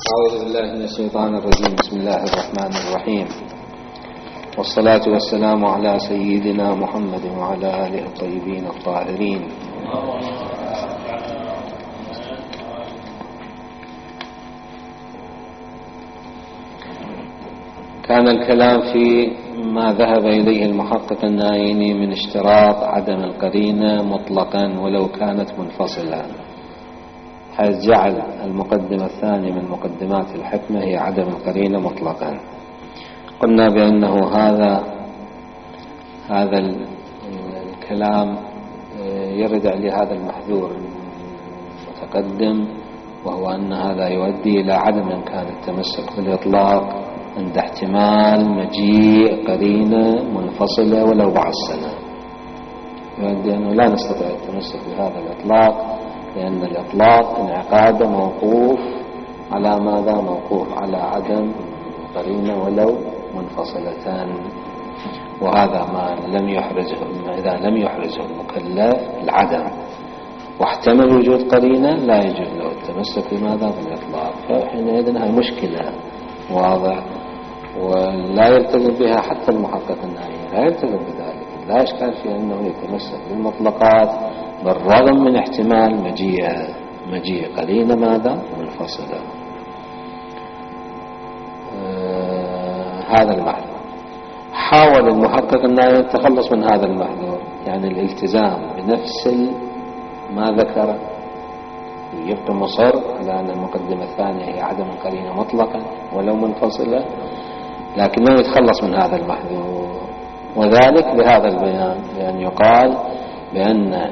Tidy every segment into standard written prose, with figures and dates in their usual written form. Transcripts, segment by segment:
أعوذ بالله من الشيطان الرجيم. بسم الله الرحمن الرحيم، والصلاة والسلام على سيدنا محمد وعلى آله الطيبين الطاهرين. كان الكلام في ما ذهب إليه المحقق النايني من اشتراط عدم القرينة مطلقا ولو كانت منفصلة، حيث جعل المقدمة الثانية من مقدمات الحكمة هي عدم القرينة مطلقا. قلنا بأنه هذا الكلام يرجع لهذا المحذور المتقدم، وهو أن هذا يؤدي إلى عدم إمكان التمسك بالإطلاق عند احتمال مجيء قرينة منفصلة ولو بعد سنة. يؤدي أنه لا نستطيع التمسك بهذا الإطلاق، لأن الإطلاق انعقاده موقوف على ماذا؟ موقوف على عدم قرينة ولو منفصلتان، وهذا ما لم يحرزه. إذا لم يحرزه المكلف العدم واحتمل وجود قرينة لا يجوز له التمسك بماذا؟ بالإطلاق. فحينئذ هي مشكلة واضح، ولا يلتزم بها حتى المحقق النهائي، لا يلتزم بذلك. لا إشكال في أنه يتمسك بالمطلقات بالرغم من احتمال مجيء قرينة ماذا؟ منفصلة. هذا المحذور. حاول المحقق أن يتخلص من هذا المحذور، يعني الالتزام بنفس ما ذكر، يبقى مصر على أن المقدمة الثانية هي عدم القرينة مطلقا ولو منفصلة، لكنه يتخلص من هذا المحذور، وذلك بهذا البيان، لأن يقال بأن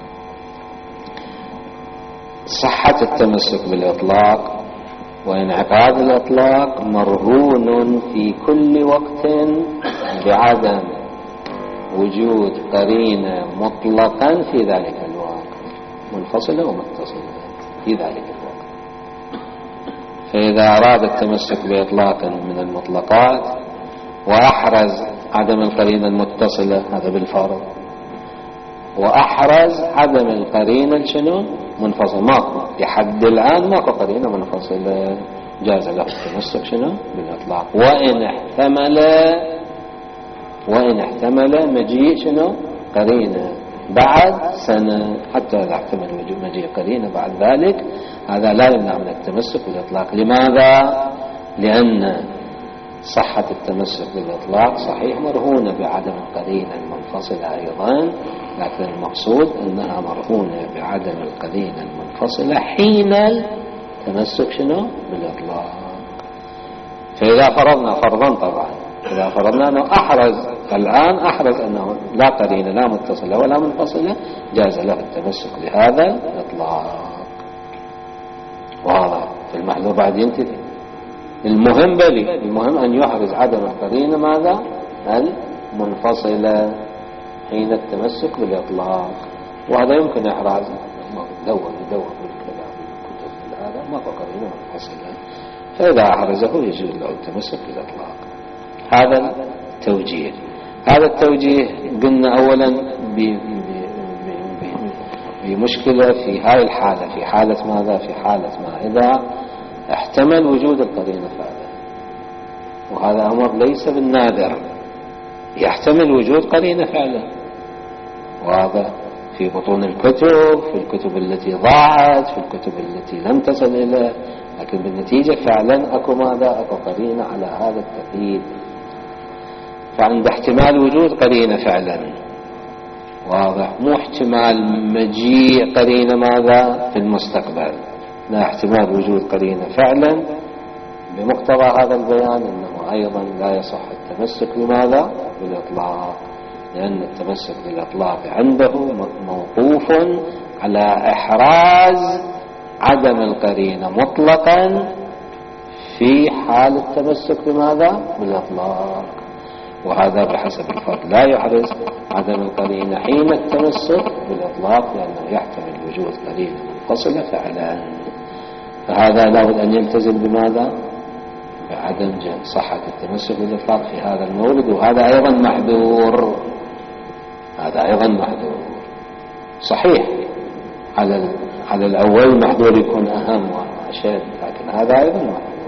صحة التمسك بالإطلاق وانعقاد الإطلاق مرهون في كل وقت بعدم وجود قرينة مطلقا في ذلك الوقت، منفصلة ومتصلة في ذلك الوقت. فإذا أراد التمسك بإطلاق من المطلقات وأحرز عدم القرينة المتصلة، هذا بالفرض، وأحرز عدم القرينة شنو؟ منفصل، ماكو لحد الآن ماكو قرينة منفصلة، جاز له التمسك شنو؟ بالإطلاق، وإن احتمل مجيء شنو؟ قرينة بعد سنة، حتى إذا احتمل مجيء قرينة بعد ذلك، هذا لا يمنع من التمسك بالإطلاق. لماذا؟ لأن صحة التمسك بالإطلاق صحيح مرهونة بعدم القرينة المنفصلة أيضا، لكن المقصود أنها مرهونة بعدم القرينة المنفصلة حين التمسك شنو؟ بالإطلاق. فإذا فرضنا فرضا، طبعا إذا فرضنا أنه أحرز أنه لا قرينة لا متصلة ولا منفصلة، جاز له التمسك بهذا الإطلاق. واضح؟ في المحذور بعد ينتهي. المهم أن يحرز عدم القرينة ماذا؟ المنفصلة حين التمسك بالإطلاق، وهذا يمكن إحرازه. دور بالكلام بالكتب هذا ما قرينة منفصلة، فإذا أحرزه يجوز له التمسك بالإطلاق. هذا التوجيه قلنا أولا بمشكلة في هاي الحالة، في حالة ماذا؟ في حالة ما إذا احتمل وجود القرينة فعلا، وهذا أمر ليس بالنادر، يحتمل وجود قرينة فعلا، وهذا في بطون الكتب، في الكتب التي ضاعت، في الكتب التي لم تصل إليه، لكن بالنتيجة فعلا أكو ماذا؟ أكو قرينة على هذا التقييد. فعند احتمال وجود قرينة فعلا، واضح، مو احتمال مجيء قرينة ماذا؟ في المستقبل، لا، احتمال وجود قرينة فعلا. بمقتضى هذا البيان أنه أيضا لا يصح التمسك بماذا؟ بالإطلاق، لأن التمسك بالإطلاق عنده موقوف على إحراز عدم القرينة مطلقا في حال التمسك بماذا؟ بالإطلاق، وهذا بحسب الفرد لا يحرز عدم القرينة حين التمسك بالإطلاق، لأنه يحتمل وجود قرينة منفصلة فعلا. فهذا لابد أن يلتزم بماذا؟ بعدم صحة التمسك بالإطلاق في هذا المورد، وهذا أيضا محذور. صحيح على الأول محذور يكون أهم، أشد، لكن هذا أيضا محظور.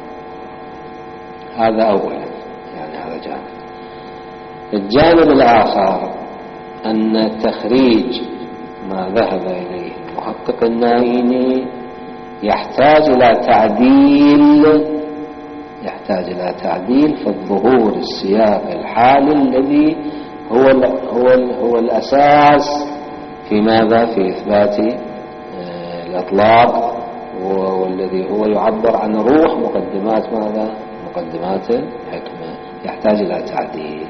هذا أولا، يعني هذا جانب. الجانب الآخر أن تخريج ما ذهب إليه محقق النائيني يحتاج إلى تعديل في الظهور السياق الحالي الذي هو الأساس في ماذا؟ في إثبات الإطلاق، والذي هو يعبر عن روح مقدمات ماذا؟ مقدمات الحكمة. يحتاج إلى تعديل،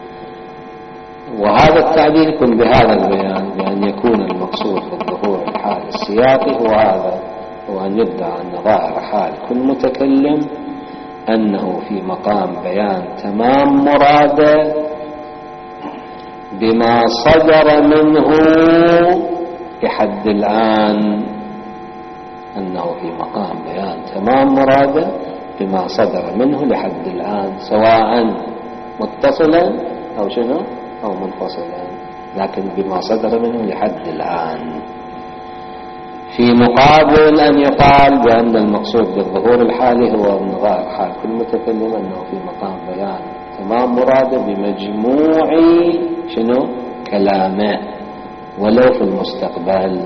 وهذا التعديل يكون بهذا البيان، بأن يكون المقصود في الظهور الحال السياقي هو أن يدعى أن ظاهر حال كل متكلم أنه في مقام بيان تمام مراده بما صدر منه لحد الآن، أنه في مقام بيان تمام مراده بما صدر منه لحد الآن، سواء متصلا أو شنو أو منفصلا، لكن بما صدر منه لحد الآن. في مقابل أن يقال بأن المقصود بالظهور الحالي هو أن ظاهر حال كل متكلم أنه في مقام بيان تمام مراده بمجموع شنو كلامه ولو في المستقبل.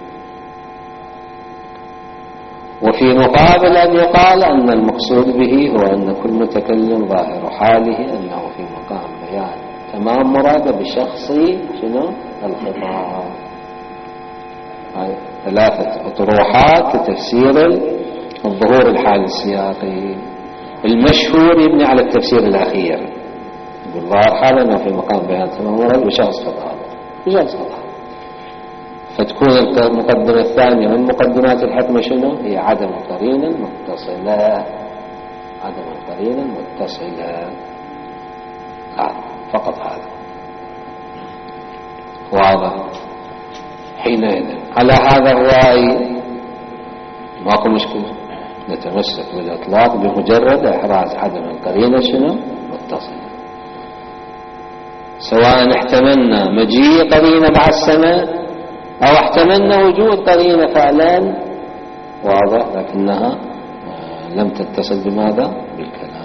وفي مقابل أن يقال أن المقصود به هو أن كل متكلم ظاهر حاله أنه في مقام بيان تمام مراده بشخص شنو الخطاب. هاي ثلاثة أطروحات لتفسير الظهور الحالي السياقي. المشهور يبني على التفسير الأخير، يقول ظاهر حاله أنه في مقام بيان تمام مراده بشخص خطاب. فتكون المقدمة الثانية من مقدمات الحكمة شنو؟ هي عدم القرينة المتصلة. فقط هذا واضح. حينئذ على هذا الرأي ماكو مشكلة، نتمسك بالإطلاق بمجرد إحراز عدم القرينة شنو متصلة، سواء احتملنا مجيء قرينة بعد السنة أو احتملنا وجود قرينة فعلا واضح لكنها لم تتصل بماذا؟ بالكلام.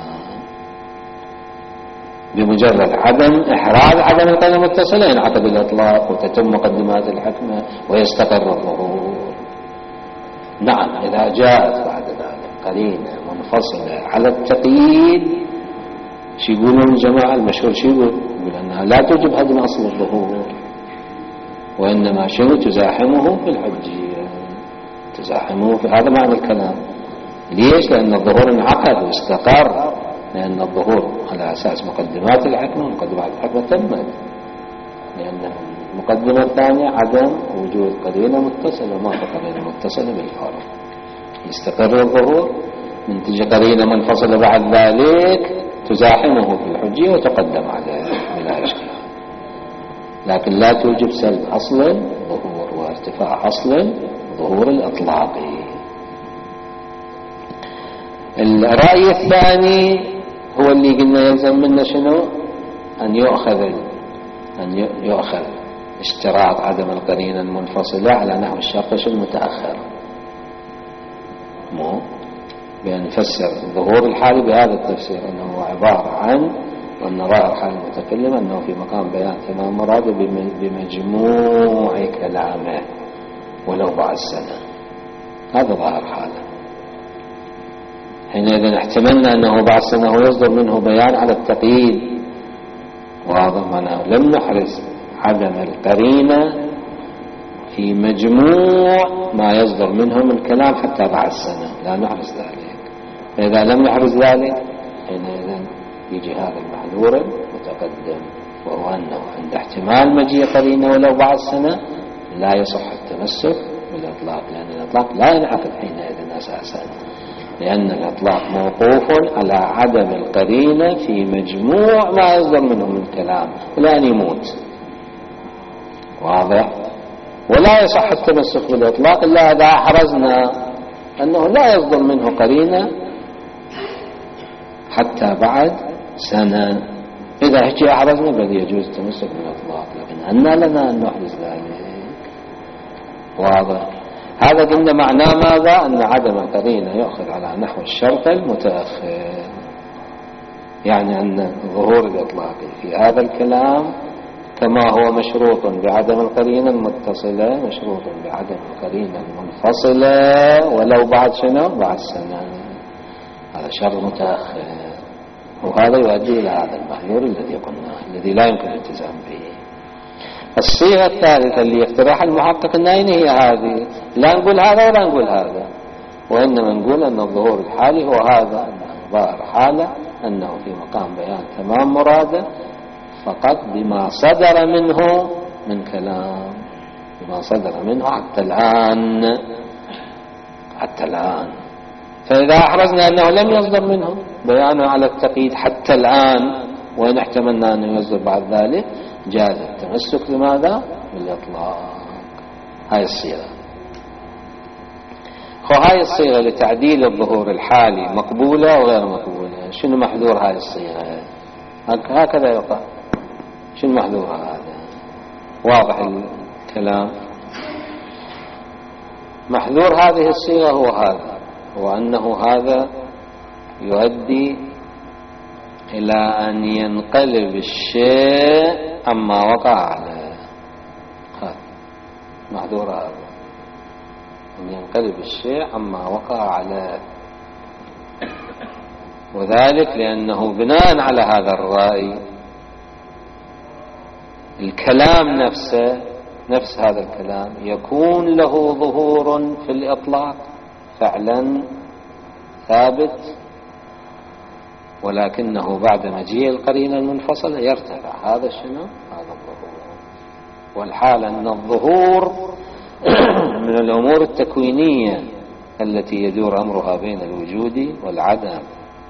بمجرد عدم إحراز عدم القرينة متصلة ينعقد الإطلاق وتتم مقدمات الحكمة ويستقر الظهور. نعم، إذا جاءت بعد ذلك قرينة منفصلة على التقييد، شو يقولون الجماعة المشهور؟ شو يقول أنها لا توجب هدم أصل الظهور، وإنما شنو تزاحمه في الحجية، تزاحمه في هذا معنى الكلام. ليش؟ لأن الظهور انعقد واستقر، لأن الظهور على أساس مقدمات الحكمة، ومقدمات الحكمة تمت، لأن المقدمة الثانية عدم وجود قرينة متصلة، ما في قرينة متصلة بالفرق، يستقر الظهور من تجي قرينة منفصلة بعد ذلك تزاحمه في الحجية وتقدم عليه بلا إشكال، لكن لا توجب سلب أصل الظهور وارتفاع أصل الظهور الإطلاقي. الرأي الثاني هو اللي قلنا يلزم منا شنو؟ أن يؤخذ اشتراط عدم القرينة المنفصلة على نحو الشرط المتأخر، مو بأن نفسر الظهور الحالي بهذا التفسير أنه عبارة عن أن ظاهر حال المتكلم أنه في مقام بيان تمام مراده بمجموع كلامه ولو بعد سنة، هذا ظاهر حاله. حينئذ احتملنا أنه بعد سنة هو يصدر منه بيان على التقييد، واضح معناه لم نحرز عدم القرينة في مجموع ما يصدر منه من كلام حتى بعد سنة، لا نحرز ذلك. فإذا لم نحرز ذلك حينئذ يجي هذا المحذور المتقدم، وهو أنه عند احتمال مجيء قرينة ولو بعد سنة لا يصح التمسك بالإطلاق، لأن الإطلاق لا ينعقد حينئذ أساسا، لأن الإطلاق موقوف على عدم القرينة في مجموع ما يصدر منه من الكلام إلى أن يموت، واضح. ولا يصح التمسك بالإطلاق إلا إذا أحرزنا أنه لا يصدر منه قرينة حتى بعد سنة. إذا هجي أحرزنا بل يجوز التمسك بالإطلاق، لكن أننا لنا أن نحرز ذلك، واضح. هذا قلنا معناه ماذا؟ أن عدم القرينة يأخذ على نحو الشرط المتأخر، يعني أن ظهور الإطلاق في هذا الكلام كما هو مشروط بعدم القرينة المتصلة مشروط بعدم القرينة المنفصلة ولو بعد شنو؟ بعد سنة. هذا شرط متأخر، وهذا يؤدي إلى هذا المحذور الذي قلناه الذي لا يمكن الالتزام به. الصيغة الثالثة اللي يقترحها المحقق النايني هي هذه، لا نقول هذا ولا نقول هذا، وإنما نقول أن الظهور الحالي هو هذا، أنه ظاهر حالة، أنه في مقام بيان تمام مراده فقط بما صدر منه من كلام، بما صدر منه حتى الآن. فإذا أحرزنا أنه لم يصدر منه بيانه على التقييد حتى الآن، وإن احتملنا أنه يصدر بعد ذلك، جاز التمسك لماذا؟ بالإطلاق. هاي الصيغة. هاي الصيغة لتعديل الظهور الحالي مقبولة وغير مقبولة. شنو محذور هاي الصيغة؟ هكذا يقال. شنو محذور هذا؟ واضح الكلام. محذور هذه الصيغة هو هذا، وأنه هذا يؤدي إلى أن ينقلب الشيء عما وقع عليه. هذا محذور هذا، أن ينقلب الشيء عما وقع عليه، وذلك لأنه بناء على هذا الرأي الكلام نفسه، نفس هذا الكلام يكون له ظهور في الإطلاق فعلا ثابت، ولكنه بعد مجيء القرينة المنفصلة يرتفع. هذا شنو؟ هذا الظهور. والحال أن الظهور من الأمور التكوينية التي يدور أمرها بين الوجود والعدم.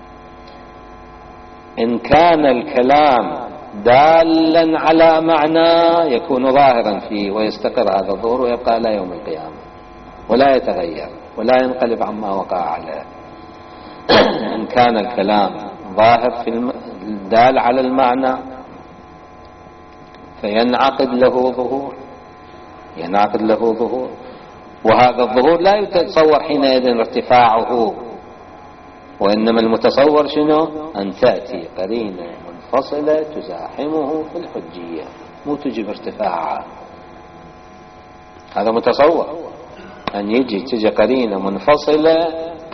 إن كان الكلام دالا على معنى يكون ظاهرا فيه ويستقر هذا الظهور ويبقى إلى يوم القيامة ولا يتغير ولا ينقلب عما وقع عليه. إن كان الكلام ظاهر في دال على المعنى فينعقد له ظهور، ينعقد له ظهور، وهذا الظهور لا يتصور حينئذ ارتفاعه، وإنما المتصور شنو؟ أن تأتي قرينة منفصلة تزاحمه في الحجية، مو تجيب ارتفاعها. هذا متصور أن تجي قرينة منفصلة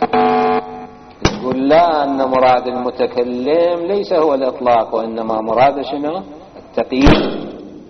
يقول لا، أن مراد المتكلم ليس هو الإطلاق، وإنما مراد شنو؟ التقييد.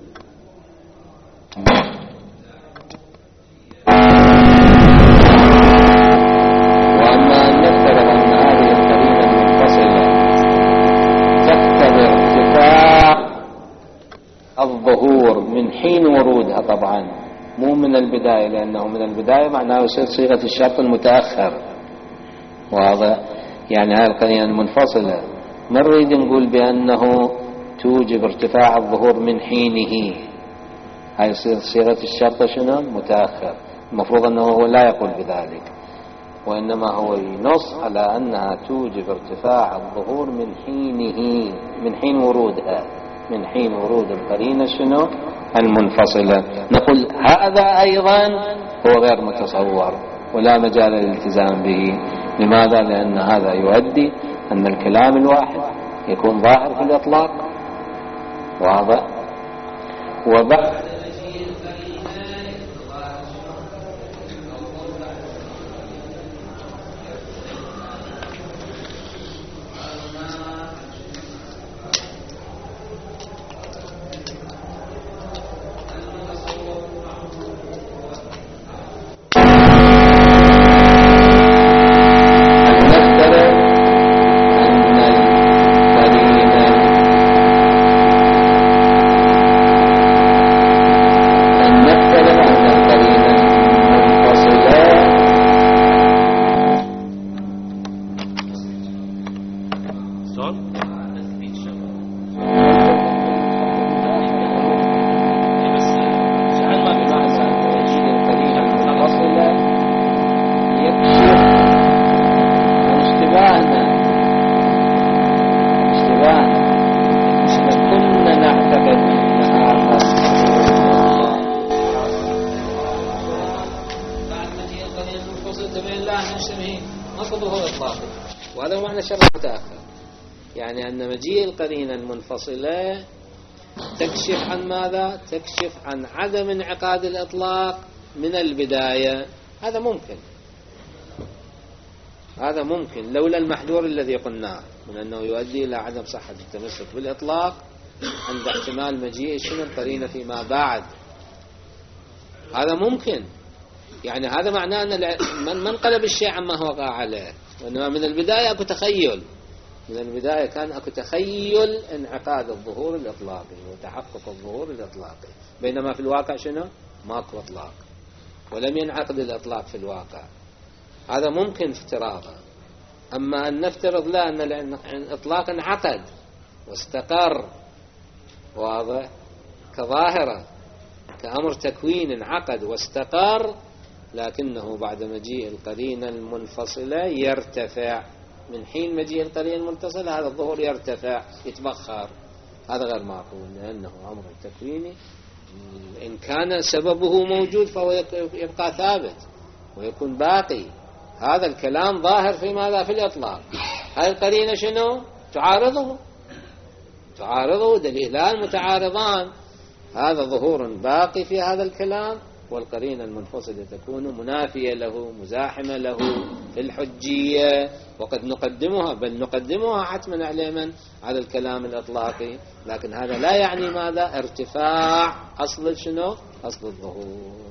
وأما أن نفترض أن هذه القرينة المنفصلة تقتضي ارتفاع الظهور من حين ورودها، طبعا مو من البداية، لأنه من البداية معناه يصير صيغة الشرط المتأخر. واضح؟ يعني هذه القرينة المنفصلة ما نريد نقول بأنه توجب ارتفاع الظهور من حينه، هاي يصير صيغة الشرط شنو؟ متأخر. المفروض أنه هو لا يقول بذلك، وإنما هو ينص على أنها توجب ارتفاع الظهور من حينه، من حين ورودها، من حين ورود القرينة شنو؟ المنفصلة. نقول هذا أيضا هو غير متصور ولا مجال للالتزام به. لماذا؟ لأن هذا يؤدي أن الكلام الواحد يكون ظاهر في الإطلاق. واضح؟ وبعد وهذا معنى شرط متأخر، يعني أن مجيء القرينة المنفصلة تكشف عن ماذا؟ تكشف عن عدم انعقاد الإطلاق من البداية. هذا ممكن، هذا ممكن لولا المحذور الذي قلناه من أنه يؤدي إلى عدم صحة التمسك بالإطلاق عند احتمال مجيء شنو القرينة فيما بعد. هذا ممكن، يعني هذا معناه أن من انقلب الشيء عما هو وقع عليه، وإنما من البداية أكو تخيل، من البداية كان أكو تخيل انعقاد الظهور الإطلاقي وتحقق الظهور الإطلاقي، بينما في الواقع شنو؟ ماكو إطلاق ولم ينعقد الإطلاق في الواقع. هذا ممكن افتراضا. أما أن نفترض لا، أن الإطلاق انعقد واستقر، واضح، كظاهرة كأمر تكوين انعقد واستقر، لكنه بعد مجيء القرينة المنفصلة يرتفع. من حين مجيء القرينة المتصلة هذا الظهور يرتفع يتبخر، هذا غير معقول، لأنه أمر تكويني إن كان سببه موجود فهو يبقى ثابت ويكون باقي. هذا الكلام ظاهر في ماذا؟ في الإطلاق. هذه القرينة شنو؟ تعارضه دليلان متعارضان، هذا ظهور باقي في هذا الكلام، والقرينة المنفصلة تكون منافية له مزاحمة له في الحجية، وقد نقدمها، بل نقدمها حتما على الكلام الإطلاقي، لكن هذا لا يعني ماذا؟ ارتفاع أصل شنو؟ أصل الظهور،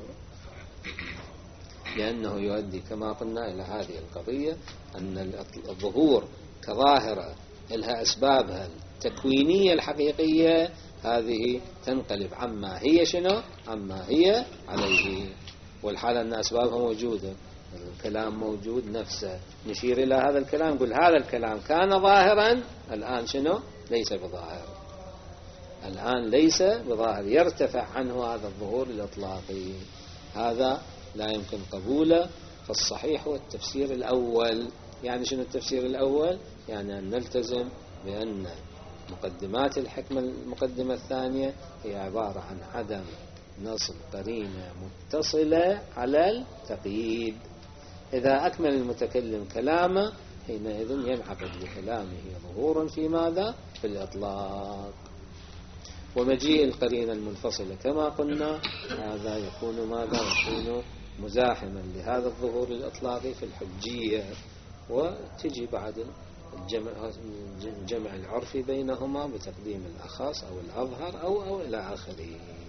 لأنه يؤدي كما قلنا إلى هذه القضية أن الظهور كظاهرة لها أسبابها التكوينية الحقيقية، هذه تنقلب عما هي شنو؟ عما هي عليه، والحالة أن أسبابها موجودة، الكلام موجود نفسه، نشير إلى هذا الكلام نقول هذا الكلام كان ظاهرا، الآن شنو؟ ليس بظاهر، الآن ليس بظاهر، يرتفع عنه هذا الظهور الإطلاقي، هذا لا يمكن قبوله. فالصحيح هو التفسير الأول. يعني شنو التفسير الأول؟ يعني أن نلتزم بأن مقدمات الحكمة المقدمة الثانية هي عبارة عن عدم نصب قرينة متصلة على التقييد. إذا أكمل المتكلم كلامه حينئذ ينعقد لكلامه ظهورا في ماذا؟ في الإطلاق. ومجيء القرينة المنفصلة كما قلنا هذا يكون ماذا؟ يكون مزاحما لهذا الظهور الإطلاقي في الحجية، وتجي بعد الجمع العرفي بينهما بتقديم الأخص أو الأظهر أو إلى آخره.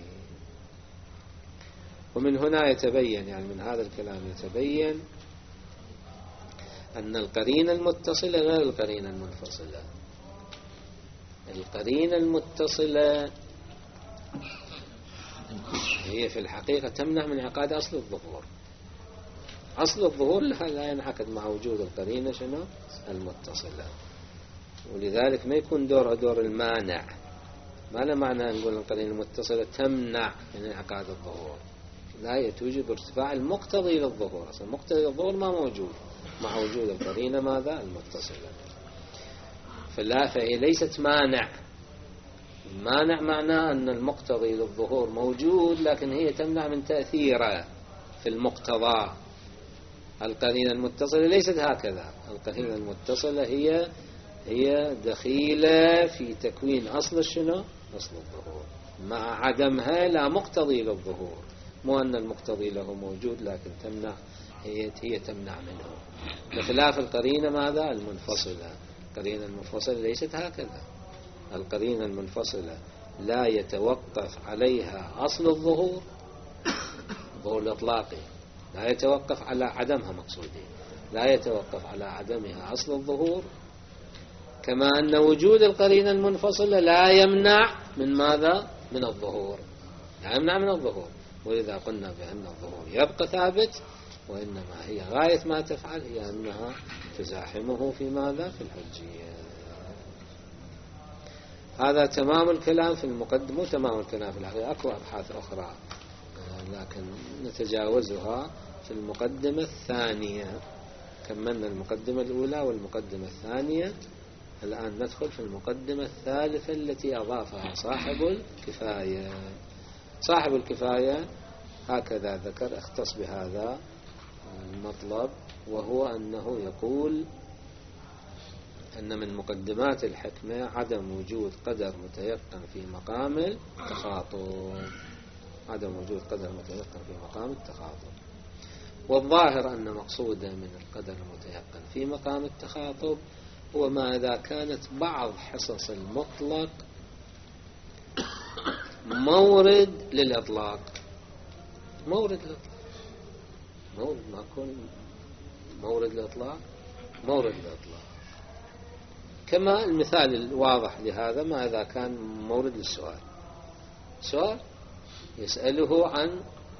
ومن هنا يتبين، يعني من هذا الكلام يتبين أن القرينة المتصلة غير القرينة المنفصلة. القرينة المتصلة هي في الحقيقة تمنع من انعقاد أصل الظهور. أصل الظهور لا ينعقد مع وجود القرينة شنو؟ المتصلة، ولذلك ما يكون دورها دور المانع. ما له معنى نقول القرينة المتصلة تمنع من انعقاد الظهور، لا، هي توجد ارتفاع المقتضي للظهور. أصلا مقتضي للظهور ما موجود مع وجود القرينة ماذا؟ المتصلة. فهي ليست مانع. مانع معناه أن المقتضي للظهور موجود لكن هي تمنع من تأثيره في المقتضى. القرينة المتصلة ليست هكذا. القرينة المتصلة هي دخيلة في تكوين أصل شنو؟ أصل الظهور، مع عدمها لا مقتضي للظهور، مو أن المقتضي له موجود لكن تمنع، هي تمنع منه، بخلاف القرينة ماذا؟ المنفصلة. القرينة المنفصلة ليست هكذا. القرينة المنفصلة لا يتوقف عليها أصل الظهور، الظهور الإطلاقي لا يتوقف على عدمها، مقصودي لا يتوقف على عدمها أصل الظهور، كما أن وجود القرينة المنفصلة لا يمنع من ماذا؟ من الظهور، لا يمنع من الظهور. ولذا قلنا بأن الظهور يبقى ثابت، وإنما هي غاية ما تفعل هي أنها تزاحمه في ماذا؟ في الحجية. هذا تمام الكلام في المقدمة، مو تمام الكلام في الحقيقة، أكو أبحاث أخرى لكن نتجاوزها في المقدمة الثانية. كملنا المقدمة الأولى والمقدمة الثانية، الآن ندخل في المقدمة الثالثة التي أضافها صاحب الكفاية. صاحب الكفاية هكذا ذكر، اختص بهذا المطلب، وهو أنه يقول أن من مقدمات الحكمة عدم وجود قدر متيقن في مقام التخاطب. عدم وجود قدر متيقن في مقام التخاطب. والظاهر أن مقصوده من القدر المتيقن في مقام التخاطب هو ما إذا كانت بعض حصص المطلق مورد للإطلاق. مورد للإطلاق، مورد ما يكون مورد للإطلاق، مورد للإطلاق. كما المثال الواضح لهذا ما إذا كان مورد للسؤال. سؤال يسأله عن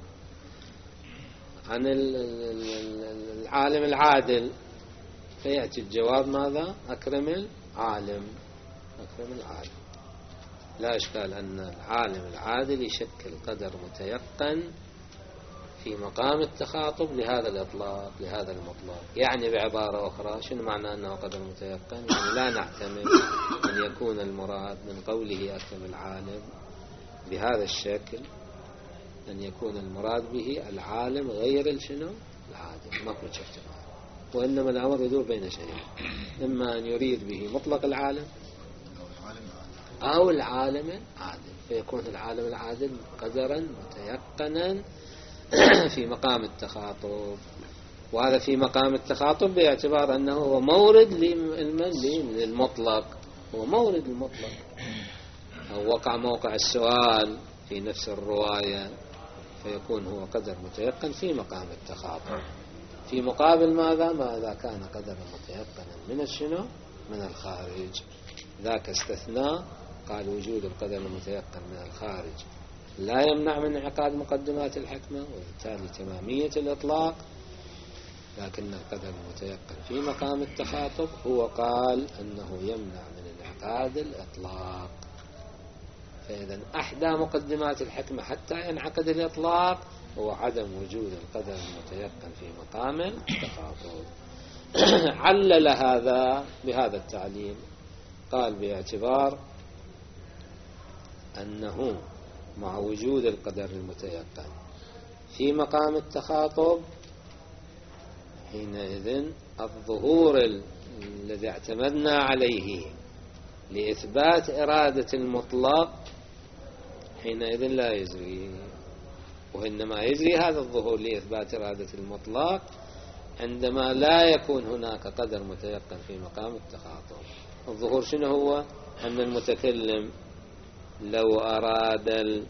العالم العادل، فيأتي الجواب ماذا؟ أكرم العالم. أكرم العالم. لا إشكال أن العالم العادل يشكل قدر متيقن في مقام التخاطب لهذا الإطلاق، لهذا المطلق. يعني بعبارة أخرى شنو معنى أنه قدر متيقن؟ يعني لا نعتمد أن يكون المراد من قوله أكرم العالم بهذا الشكل أن يكون المراد به العالم غير الشنو؟ العادل. ما كنت شفت، وإنما الأمر يدور بين شيئين، إما أن يريد به مطلق العالم أو العالم العادل، فيكون العالم العادل قدرا متيقنا في مقام التخاطب. وهذا في مقام التخاطب باعتبار أنه هو مورد للمطلق، هو مورد المطلق، أو وقع موقع السؤال في نفس الرواية، فيكون هو قدر متيقن في مقام التخاطب. في مقابل ماذا؟ ما إذا كان قدرا متيقنا من الشنو؟ من الخارج. ذاك استثناء قال وجود القدر المتيقن من الخارج لا يمنع من انعقاد مقدمات الحكمة، وبالتالي تمامية الإطلاق، لكن القدر المتيقن في مقام التخاطب هو قال أنه يمنع من انعقاد الإطلاق. فإذا أحدى مقدمات الحكمة حتى ينعقد الإطلاق هو عدم وجود القدر المتيقن في مقام التخاطب. علل هذا بهذا التعليل، قال باعتبار أنه مع وجود القدر المتيقن في مقام التخاطب حينئذ الظهور الذي اعتمدنا عليه لإثبات إرادة المطلق حينئذ لا يجري، وإنما يجري هذا الظهور لإثبات إرادة المطلق عندما لا يكون هناك قدر متيقن في مقام التخاطب. الظهور شنو هو؟ أن المتكلم لو أراد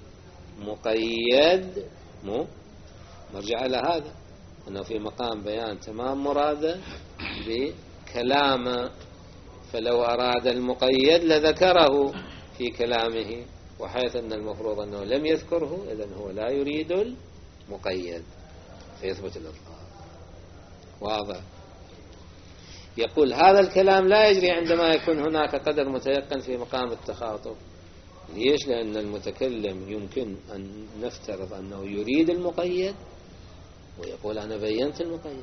المقيد مرجع إلى هذا أنه في مقام بيان تمام مراده بكلامه، فلو أراد المقيد لذكره في كلامه، وحيث أن المفروض أنه لم يذكره إذن هو لا يريد المقيد فيثبت الإطلاق. واضح؟ يقول هذا الكلام لا يجري عندما يكون هناك قدر متيقن في مقام التخاطب. ليش؟ لأن المتكلم يمكن أن نفترض أنه يريد المقيد ويقول أنا بينت المقيد.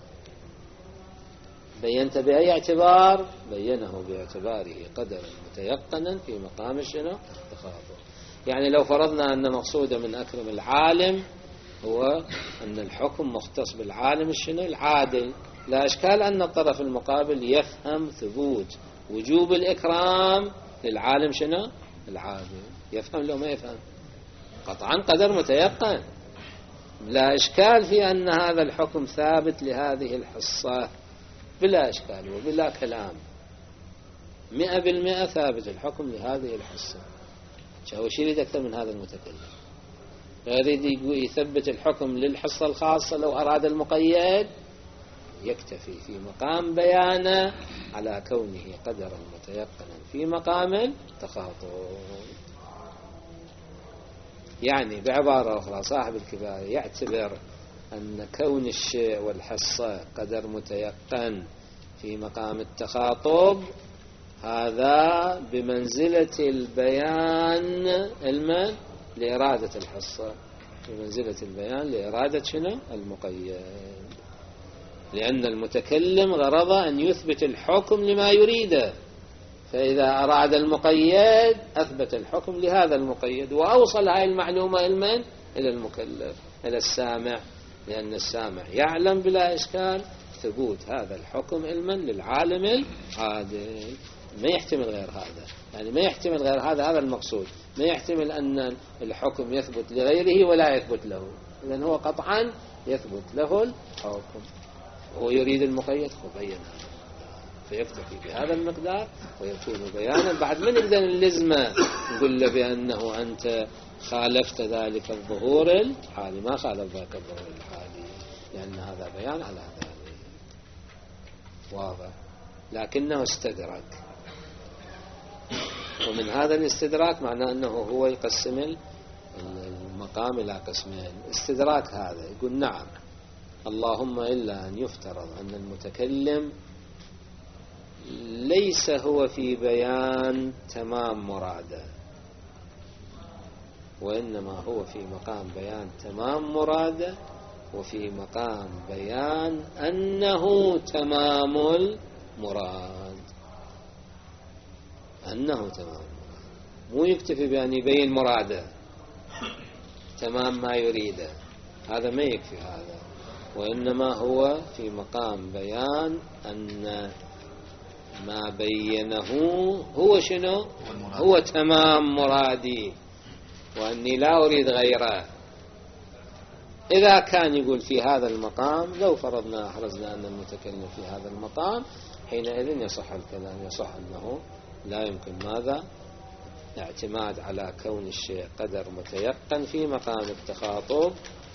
بينت بأي اعتبار؟ بينه باعتباره قدرا متيقنا في مقام الشنو؟ التخاطب. يعني لو فرضنا أن مقصود من أكرم العالم هو أن الحكم مختص بالعالم الشنو؟ العادل، لا إشكال أن الطرف المقابل يفهم ثبوت وجوب الإكرام للعالم شنو؟ العادل. يفهم لو ما يفهم؟ قطعا قدر متيقن، لا إشكال في أن هذا الحكم ثابت لهذه الحصة بلا إشكال وبلا كلام، 100% ثابت الحكم لهذه الحصة. وش يريد أكثر من هذا المتكلم؟ يريد يثبت الحكم للحصة الخاصة لو أراد المقيد؟ يكتفي في مقام بيانه على كونه قدرا متيقنا في مقام التخاطب. يعني بعبارة أخرى صاحب الكفاية يعتبر أن كون الشيء والحصة قدر متيقن في مقام التخاطب هذا بمنزلة البيان المن لإرادة الحصة، بمنزلة البيان لإرادة شنو؟ المقيد، لأن المتكلم غرضه أن يثبت الحكم لما يريده، فإذا أراد المقيد أثبت الحكم لهذا المقيد وأوصل هاي المعلومة إلى المكلف، إلى السامع، لأن السامع يعلم بلا إشكال ثبوت هذا الحكم علما للعالم العادل، ما يحتمل غير هذا، يعني ما يحتمل غير هذا، هذا المقصود، ما يحتمل أن الحكم يثبت لغيره ولا يثبت له، إذن هو قطعا يثبت له الحكم. هو يريد المقيد فبين هذا فيكتفي بهذا المقدار ويكون بيانا. بعد من نقدر نلزمه نقول له بأنه أنت خالفت ذلك الظهور الحالي، ما خالف ذلك الظهور الحالي لأن هذا بيان على ذلك واضح، لكنه استدرك. ومن هذا الاستدراك معناه أنه هو يقسم المقام إلى قسمين. استدراك هذا يقول نعم اللهم إلا أن يفترض أن المتكلم ليس هو في بيان تمام مراده، وإنما هو في مقام بيان تمام مراده وفي مقام بيان أنه تمام المراد، أنه تمام المراد، مو يكتفي بأن يبين مراده تمام ما يريده، هذا ما يكفي هذا، وإنما هو في مقام بيان أن ما بينه هو شنو؟ هو تمام مرادي وأني لا أريد غيره. إذا كان يقول في هذا المقام، لو فرضنا أحرزنا أن المتكلم في هذا المقام، حينئذ يصح الكلام، يصح أنه لا يمكن ماذا؟ اعتماد على كون الشيء قدر متيقن في مقام التخاطب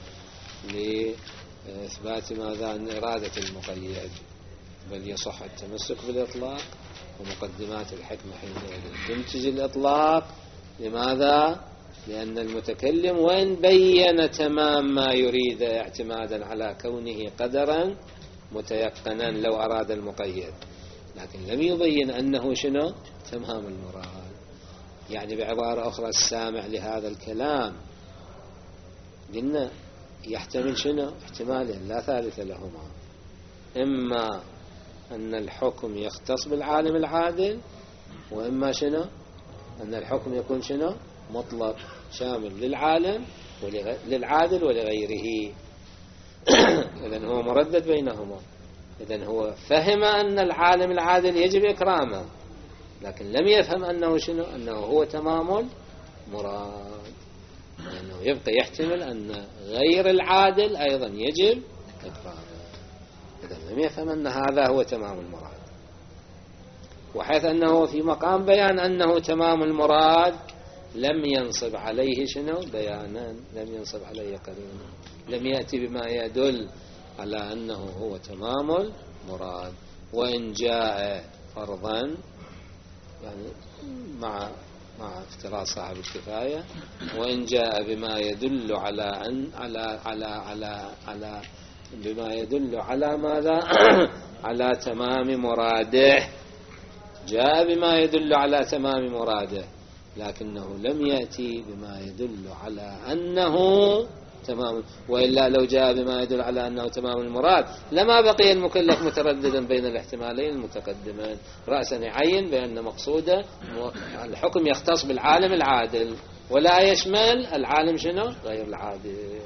لإثبات ماذا؟ أن إرادة المقيد، بل يصح التمسك بالإطلاق، ومقدمات الحكمة حينئذ تنتج الإطلاق. لماذا؟ لأن المتكلم وإن بين تمام ما يريد اعتمادا على كونه قدرا متيقنا لو أراد المقيد، لكن لم يبين أنه شنو؟ تمام المراد. يعني بعبارة أخرى السامع لهذا الكلام قلنا يحتمل شنو؟ احتمالين لا ثالث لهما، إما أن الحكم يختص بالعالم العادل، وإما شنو؟ أن الحكم يكون شنو؟ مطلق شامل للعالم للعادل ولغيره. إذن هو مردد بينهما. إذن هو فهم أن العالم العادل يجب إكرامه، لكن لم يفهم أنه شنو؟ أنه هو تمام المراد، لأنه يبقى يحتمل أن غير العادل أيضا يجب إكرامه. إذن لم يفهم أن هذا هو تمام المراد، وحيث أنه في مقام بيان أنه تمام المراد لم ينصب عليه شنو؟ بيانا، لم ينصب عليه قرينا، لم يأتي بما يدل على أنه هو تمام المراد. وإن جاء فرضا يعني مع افتراض صاحب الكفاية، وإن جاء بما يدل على أن على بما يدل على ماذا؟ على تمام مراده، جاء بما يدل على تمام مراده، لكنه لم يأتي بما يدل على أنه تمام، وإلا لو جاء بما يدل على أنه تمام المراد لما بقي المكلف مترددا بين الاحتمالين المتقدمين، رأسا يعين بأن مقصوده الحكم يختص بالعالم العادل ولا يشمل العالم شنو؟ غير العادل،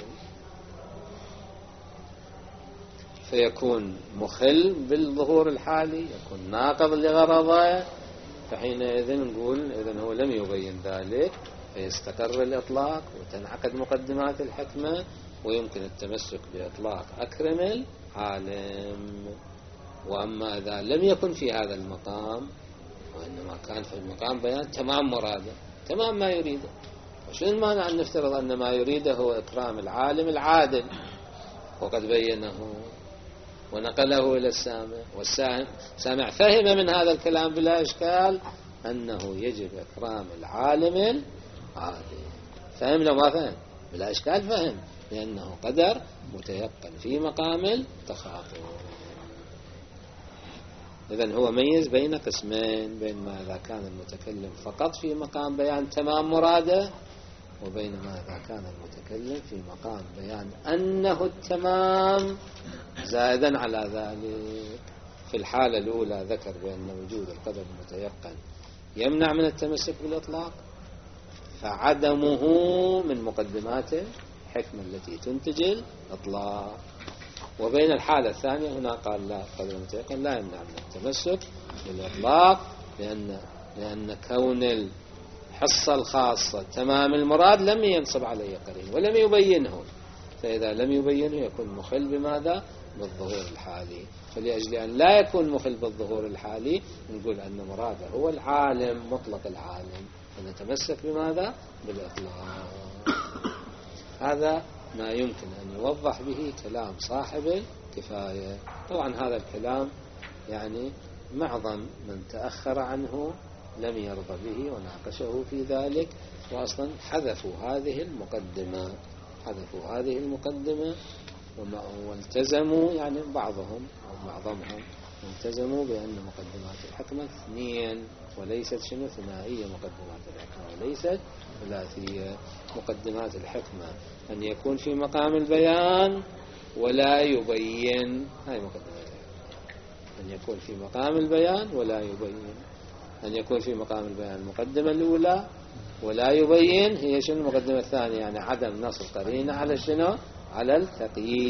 فيكون مخل بالظهور الحالي، يكون ناقض لغرضه، فحينئذ نقول إذن هو لم يبين ذلك، فيستقر الإطلاق وتنعقد مقدمات الحكمة، ويمكن التمسك بإطلاق أكرم العالم. وأما إذا لم يكن في هذا المقام، وإنما كان في المقام بيان تمام مراده، تمام ما يريده، وشو المانع أن نفترض أن ما يريده هو إكرام العالم العادل، وقد بينه ونقله إلى السامع، والسامع فهم من هذا الكلام بلا إشكال أنه يجب إكرام العالم العادل. فهم لو ما فهم؟ بلا إشكال فهم، لأنه قدر متيقن في مقام التخاطب. إذن هو ميز بين قسمين، بين ما إذا كان المتكلم فقط في مقام بيان تمام مراده، وبين ما إذا كان المتكلم في مقام بيان أنه التمام زائدا على ذلك. في الحالة الأولى ذكر بأن وجود القدر المتيقن يمنع من التمسك بالإطلاق، فعدمه من مقدمات الحكمة التي تنتج الإطلاق. وبين الحالة الثانية هنا قال لا قدر المتيقن لا يمنع من التمسك بالإطلاق، لأن كون الحصة الخاصة تمام المراد لم ينصب عليه قرين ولم يبينه، فإذا لم يبينه يكون مخل بماذا؟ بالظهور الحالي. فلأجل أن لا يكون مخل بالظهور الحالي نقول أن مراده هو العالم مطلق العالم، فنتمسك بماذا؟ بالإطلاق. هذا ما يمكن أن يوضح به كلام صاحب الكفاية. طبعا هذا الكلام يعني معظم من تأخر عنه لم يرضى به وناقشه في ذلك، وأصلا حذفوا هذه المقدمة والتزموا، يعني بعضهم أو معظمهم التزموا بأن مقدمات الحكمة 2 وليست ثنائية. مقدمات الحكمة وليست ثلاثية. مقدمات الحكمة أن يكون في مقام البيان ولا يبين، هاي مقدمات الحكمة. أن يكون في مقام البيان ولا يبين. أن يكون في مقام البيان المقدمة الأولى، ولا يبين هي شنو؟ المقدمة الثانية، يعني عدم نص القرينة على شنو؟ على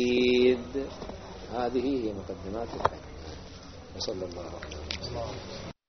التقييد. هذه هي مقدمات الحكمة. وصلى الله عليه وسلم.